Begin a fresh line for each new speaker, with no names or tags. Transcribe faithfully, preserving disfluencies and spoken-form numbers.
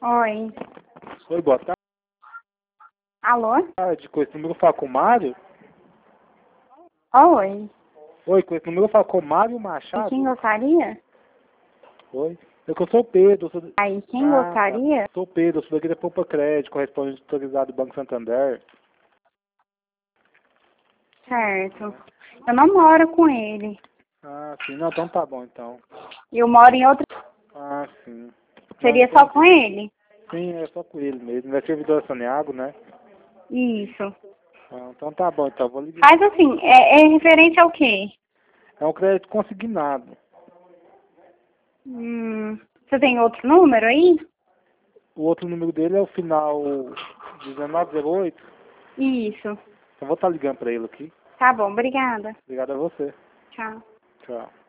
Oi.
Oi, boa tarde.
Alô?
Com esse número eu falo com o Mário?
Oi.
Oi, com esse número eu falo com o Mário
E
Machado?
quem gostaria?
Oi. Eu que eu sou o Pedro. Eu sou...
Aí, quem
Ah,
gostaria?
sou o Pedro, eu sou daqui da Poupa Crédito, correspondente autorizado do Banco Santander.
Certo. Eu não moro com ele.
Ah, sim. Não, então tá bom, então.
Eu moro em outra...
Ah, sim. Não,
Seria só
entendi.
com ele?
Sim, é só com ele mesmo. Vai ser Vitor Saniago, né?
Isso.
Ah, então tá bom, então. Vou ligar.
Faz assim, é, é referente ao quê?
É um crédito consignado.
Hum, você tem outro número aí?
O outro número dele é o final dezenove zero oito.
Isso.
Eu vou estar ligando pra ele aqui.
Tá bom, obrigada.
Obrigado a você.
Tchau.
Tchau.